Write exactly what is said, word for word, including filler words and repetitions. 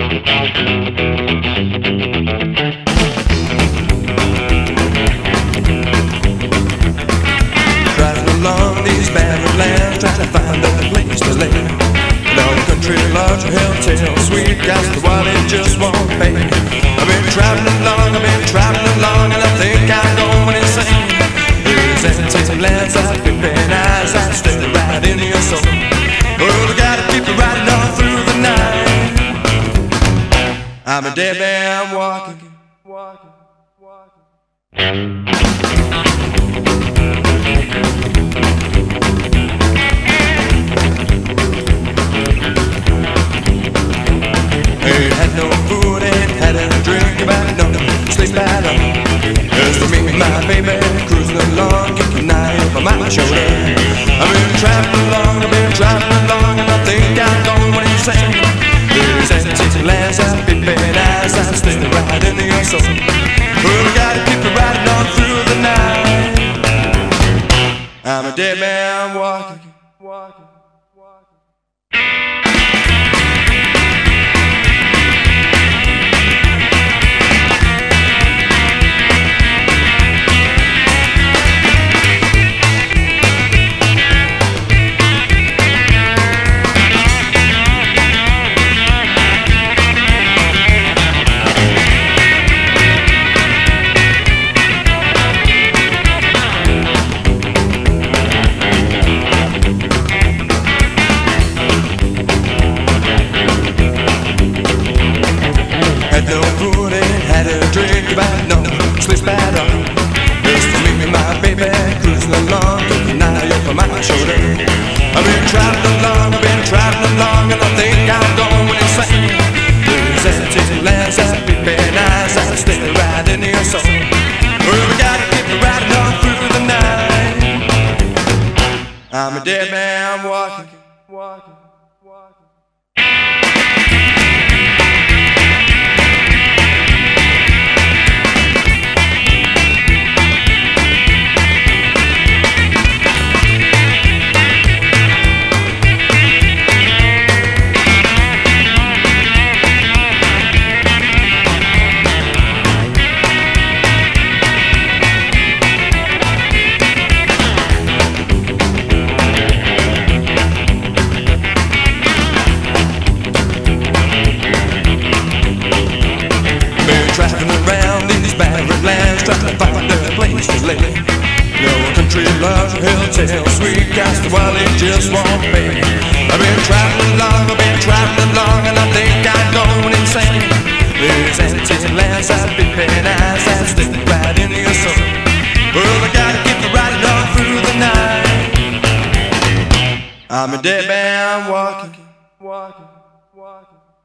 Driving along these barren lands, trying to find a place to live. No country loves a hilltale sweet, gas the while it just won't pay. I've been traveling along, I've been traveling along, and I think I'm going insane. There's empty lands, I've been paying eyes, I stay right in your soul. Oh, I gotta keep it riding on through the night. I'm a dead man walking, walking, walking. Ain't had no food, ain't had a drink, about no sleep at all. Just to meet my baby, cruising along, kicking knife over my shoulder. I've been traveling along, I've been traveling along, and I think I'm going insane. There's empty lands, I've been paying eyes, I'm still right in your soul. Well, I gotta keep it riding on through the night. I'm a dead man walking, walking, walking. Had no food, ain't had a drink, about no sleep at all. Just to meet me, my baby, cruising along, keeping an eye over my shoulder. I've been traveling along, I've been traveling along, and I think I'm going insane. There's empty lands, I've been paying eyes, I stay right in your soul. Well, we gotta keep it riding on through the night. I'm a dead man walking, walking, walking. Driving around these barren lands, trying to find a place to live. No country loves a hilltale sweet, gas the while it just won't pay. I've been traveling along, I've been traveling along, and I think I'm going insane. There's empty lands, I've been paying eyes, I stick right in your soul. Well, I gotta keep it riding on through the night. I'm a dead man walking, walking, walking.